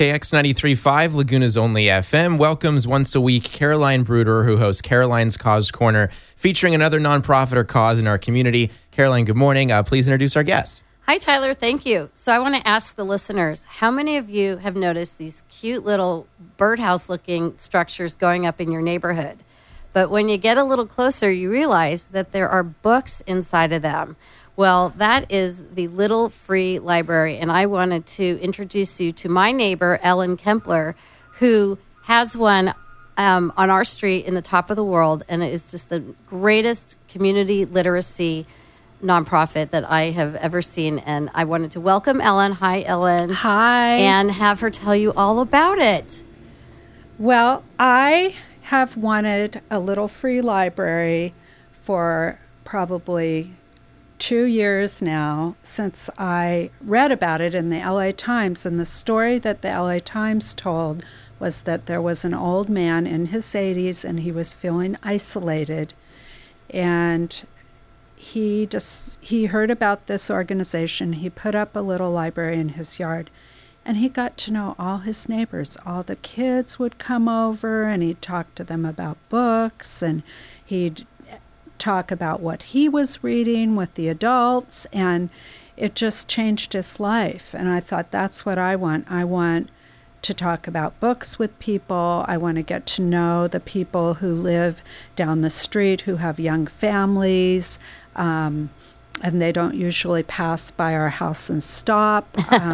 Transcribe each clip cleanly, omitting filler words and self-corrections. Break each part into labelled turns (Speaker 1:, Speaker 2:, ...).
Speaker 1: KX 93.5, Laguna's only FM, welcomes once a week Caroline Bruder, who hosts Caroline's Cause Corner, featuring another nonprofit or cause in our community. Caroline, good morning. Please introduce our guest.
Speaker 2: Hi, Tyler. Thank you. So I want to ask the listeners, how many of you have noticed these cute little birdhouse-looking structures going up in your neighborhood? But when you get a little closer, you realize that there are books inside of them. Well, that is the Little Free Library, and I wanted to introduce you to my neighbor, Ellen Kempler, who has one on our street in the top of the world, and it is just the greatest community literacy nonprofit that I have ever seen. And I wanted to welcome Ellen. Hi, Ellen.
Speaker 3: Hi.
Speaker 2: And have her tell you all about it.
Speaker 3: Well, I have wanted a Little Free Library for probably 2 years now, since I read about it in the LA Times. And the story that the LA Times told was that there was an old man in his 80s and he was feeling isolated. And he heard about this organization. He put up a little library in his yard, and he got to know all his neighbors. All the kids would come over, and he'd talk to them about books, and he'd talk about what he was reading with the adults, and it just changed his life. And I thought, that's what I want. I want to talk about books with people. I want to get to know the people who live down the street, who have young families, and they don't usually pass by our house and stop.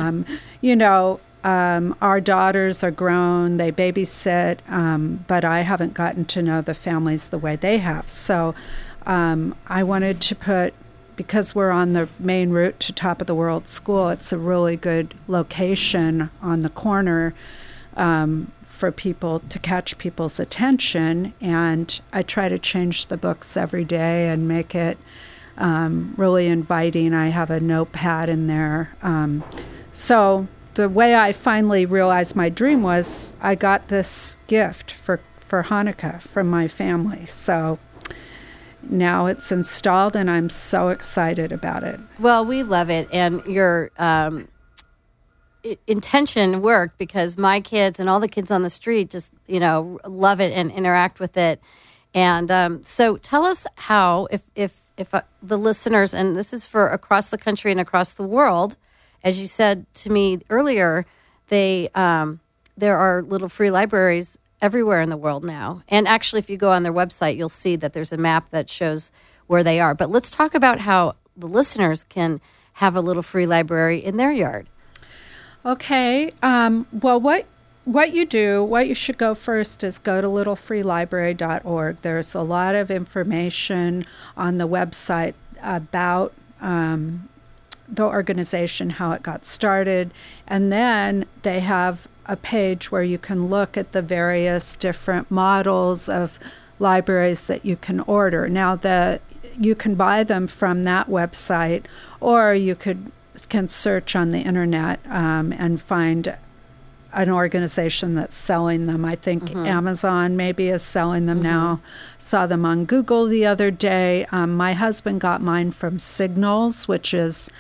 Speaker 3: Our daughters are grown, they babysit, but I haven't gotten to know the families the way they have. So I wanted to put, because we're on the main route to Top of the World School, it's a really good location on the corner for people to catch people's attention. And I try to change the books every day and make it really inviting. I have a notepad in there. So the way I finally realized my dream was I got this gift for Hanukkah from my family. So now it's installed, and I'm so excited about it.
Speaker 2: Well, we love it, and your intention worked, because my kids and all the kids on the street just, love it and interact with it. And so tell us how, if the listeners, and this is for across the country and across the world, as you said to me earlier, there are little free libraries everywhere in the world now. And actually, if you go on their website, you'll see that there's a map that shows where they are. But let's talk about how the listeners can have a little free library in their yard.
Speaker 3: Okay. Well, what you should go first is go to littlefreelibrary.org. There's a lot of information on the website about the organization, how it got started. And then they have a page where you can look at the various different models of libraries that you can order. Now, you can buy them from that website, or you can search on the internet and find an organization that's selling them. I think Amazon maybe is selling them now. Saw them on Google the other day. My husband got mine from Signals, which is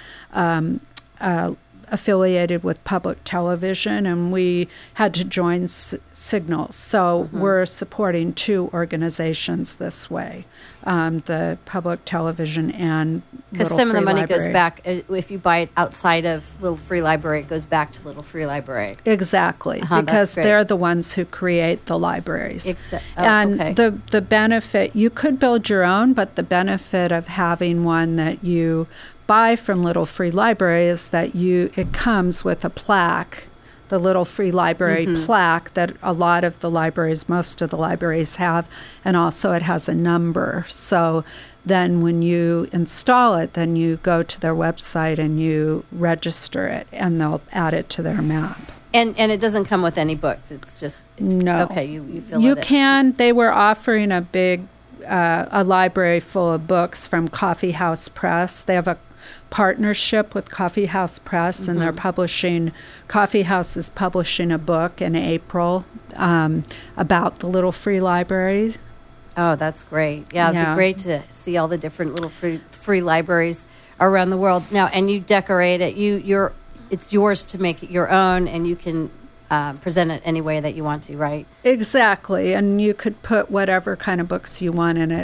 Speaker 3: affiliated with public television, and we had to join Signals. So we're supporting two organizations this way, the public television and
Speaker 2: because some of the money goes back, if you buy it outside of Little Free Library, it goes back to Little Free Library.
Speaker 3: Exactly, because they're the ones who create the libraries. The benefit, you could build your own, but the benefit of having one that you buy from Little Free Library is that it comes with a plaque, the Little Free Library plaque that a lot of the libraries, most of the libraries have, and also it has a number. So then when you install it, then you go to their website and you register it, and they'll add it to their map.
Speaker 2: And it doesn't come with any books. It's just
Speaker 3: no.
Speaker 2: Okay, you fill
Speaker 3: You
Speaker 2: it.
Speaker 3: can. They were offering a library full of books from Coffee House Press. They have a partnership with Coffee House Press, and they're publishing. Coffee House is publishing a book in April about the Little Free Libraries.
Speaker 2: Oh, that's great. Yeah, it'd be great to see all the different little free libraries around the world. Now, and you decorate it. It's yours to make it your own, and you can present it any way that you want to, right?
Speaker 3: Exactly, and you could put whatever kind of books you want in it.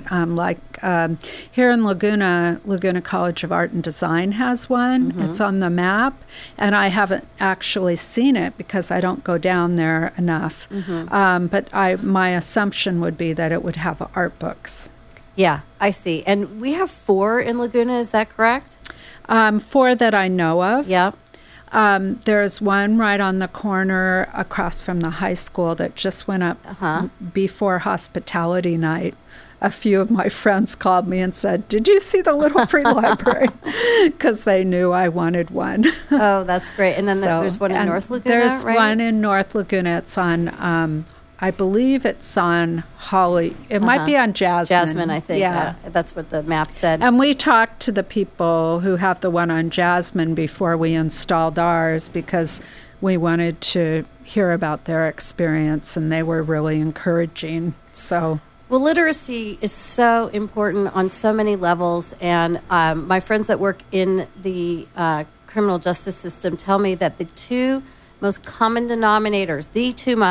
Speaker 3: Here in Laguna College of Art and Design has one. Mm-hmm. It's on the map, and I haven't actually seen it because I don't go down there enough. Mm-hmm. But my assumption would be that it would have art books.
Speaker 2: Yeah, I see. And we have 4 in Laguna, is that correct?
Speaker 3: 4 that I know of.
Speaker 2: Yeah.
Speaker 3: There's one right on the corner across from the high school that just went up before hospitality night. A few of my friends called me and said, "Did you see the Little Free Library?" Because they knew I wanted one.
Speaker 2: Oh, that's great. And then there's one in North Laguna,
Speaker 3: There's
Speaker 2: right?
Speaker 3: one in North Laguna. It's on, I believe it's on Holly. It might be on Jasmine.
Speaker 2: Jasmine, I think. Yeah. That's what the map said.
Speaker 3: And we talked to the people who have the one on Jasmine before we installed ours because we wanted to hear about their experience, and they were really encouraging. So,
Speaker 2: well, literacy is so important on so many levels, and my friends that work in the criminal justice system tell me that the 2 most common denominators, the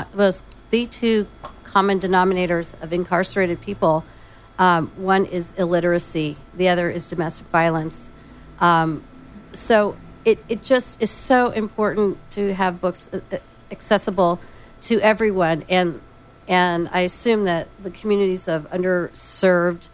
Speaker 2: two common denominators of incarcerated people, one is illiteracy, the other is domestic violence. So it just is so important to have books accessible to everyone, and I assume that the communities of underserved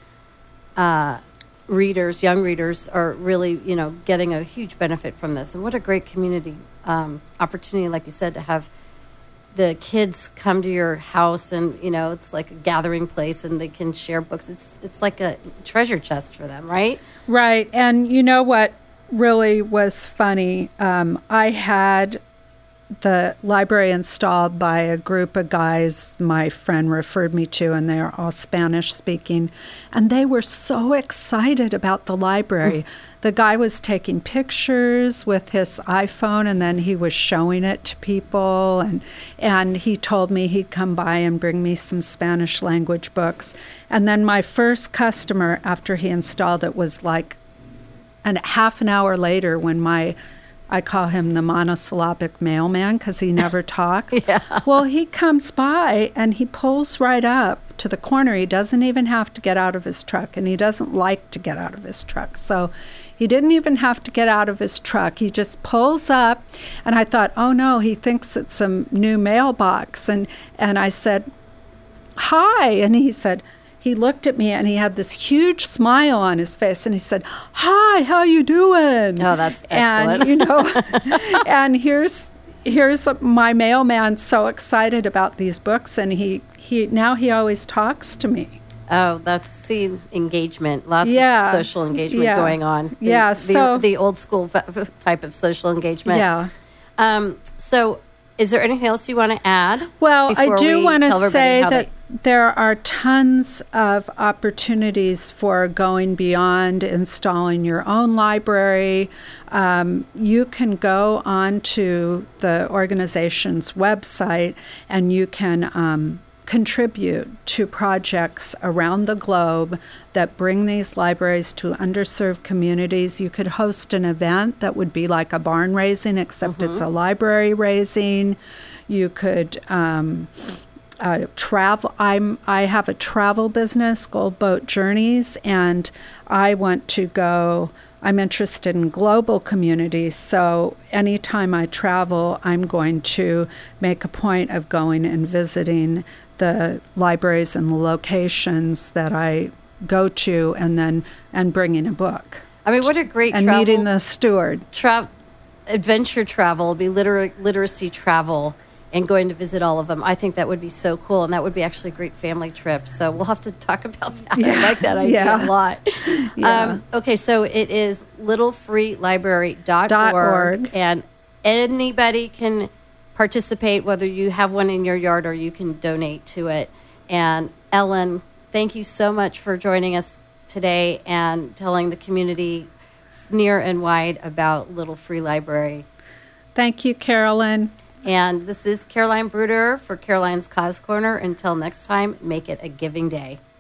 Speaker 2: readers, young readers, are really getting a huge benefit from this. And what a great community opportunity, like you said, to have the kids come to your house, and it's like a gathering place, and they can share books. It's like a treasure chest for them, right?
Speaker 3: Right. And you know what really was funny? I had the library installed by a group of guys my friend referred me to, and they're all Spanish speaking, and they were so excited about the library. The guy was taking pictures with his iPhone, and then he was showing it to people, and he told me he'd come by and bring me some Spanish language books. And then my first customer after he installed it was like half an hour later, when I call him the monosyllabic mailman because he never talks.
Speaker 2: Yeah.
Speaker 3: Well, he comes by and he pulls right up to the corner. He doesn't even have to get out of his truck, and he doesn't like to get out of his truck. So he didn't even have to get out of his truck. He just pulls up, and I thought, oh no, he thinks it's a new mailbox. And I said, "Hi," and he looked at me, and he had this huge smile on his face, and he said, "Hi, how you doing?"
Speaker 2: Oh, that's excellent.
Speaker 3: And and here's my mailman so excited about these books, and he now always talks to me.
Speaker 2: Oh, that's engagement. Lots of social engagement going on. The old school type of social engagement.
Speaker 3: Yeah.
Speaker 2: So, is there anything else you want to add?
Speaker 3: Well, I do want to say that there are tons of opportunities for going beyond installing your own library. You can go onto the organization's website, and you can contribute to projects around the globe that bring these libraries to underserved communities. You could host an event that would be like a barn raising, except it's a library raising. You could travel. I have a travel business, Gold Boat Journeys, and I want to go. I'm interested in global communities, so anytime I travel, I'm going to make a point of going and visiting the libraries and the locations that I go to, and bringing a book.
Speaker 2: I mean, what a great
Speaker 3: and
Speaker 2: travel.
Speaker 3: meeting the steward.
Speaker 2: Adventure travel, be literacy travel, and going to visit all of them. I think that would be so cool, and that would be actually a great family trip. So we'll have to talk about that. Yeah. I like that idea a lot.
Speaker 3: Yeah.
Speaker 2: Okay, so it is littlefreelibrary.org, and anybody can participate, whether you have one in your yard or you can donate to it. And Ellen, thank you so much for joining us today and telling the community near and wide about Little Free Library.
Speaker 3: Thank you, Carolyn.
Speaker 2: And this is Caroline Bruder for Caroline's Cause Corner. Until next time, make it a giving day.